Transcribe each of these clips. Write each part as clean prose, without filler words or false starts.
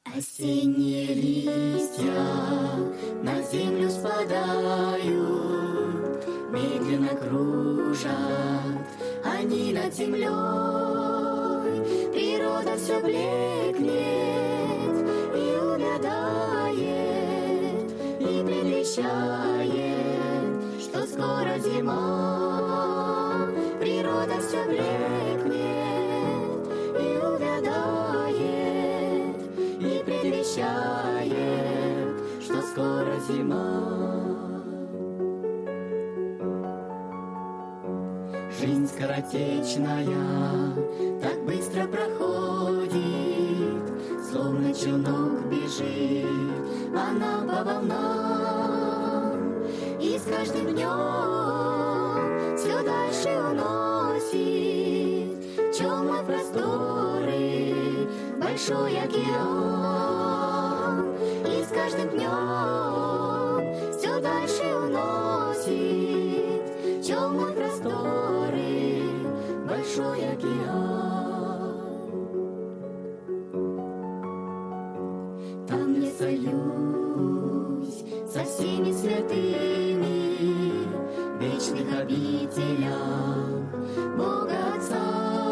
Осенние листья на землю спадают, медленно кружат они над землей. Природа все блекнет и увядает, и предвещает, что скоро зима. Природа все блекнет и увядает, и предвещает, что скоро зима. Жизнь скоротечная так быстро проходит, словно челнок бежит она по волнам, и с каждым днем все дальше уносит темные просторы большой океан. И с каждым днем все дальше уносит темные просторы большой океан. Там я союсь со всеми святыми в вечных обителях Бога Отца.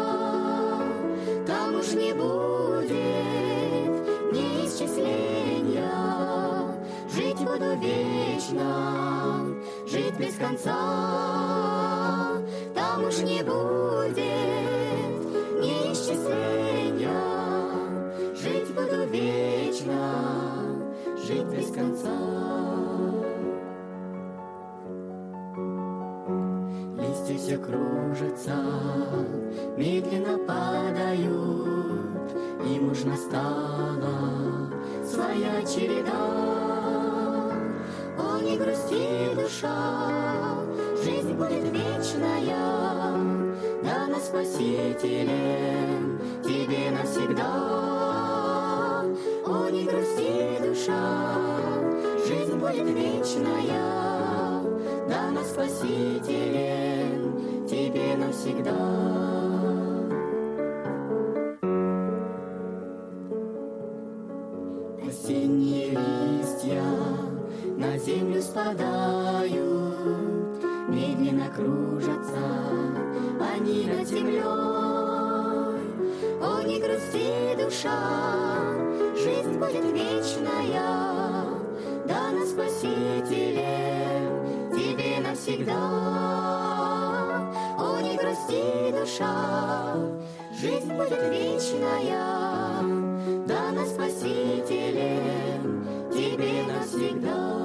Там уж не будет ни исчисления, жить буду вечно, жить без конца. Там уж не будет ни исчисления, жить буду вечно, жить без конца. Листья все кружатся, медленно падают, им уж настала своя череда. О, не грусти, душа, жизнь будет вечная, дана Спасителем тебе навсегда. О, не грусти, душа, жизнь будет вечная, дана Спасителем тебе навсегда. Осенние листья на землю спадают, медленно кружатся они над землей. О, не грусти, душа, жизнь будет вечная, дана Спасителем тебе навсегда. О, не грусти, душа, жизнь будет вечная, дана Спасителем тебе навсегда.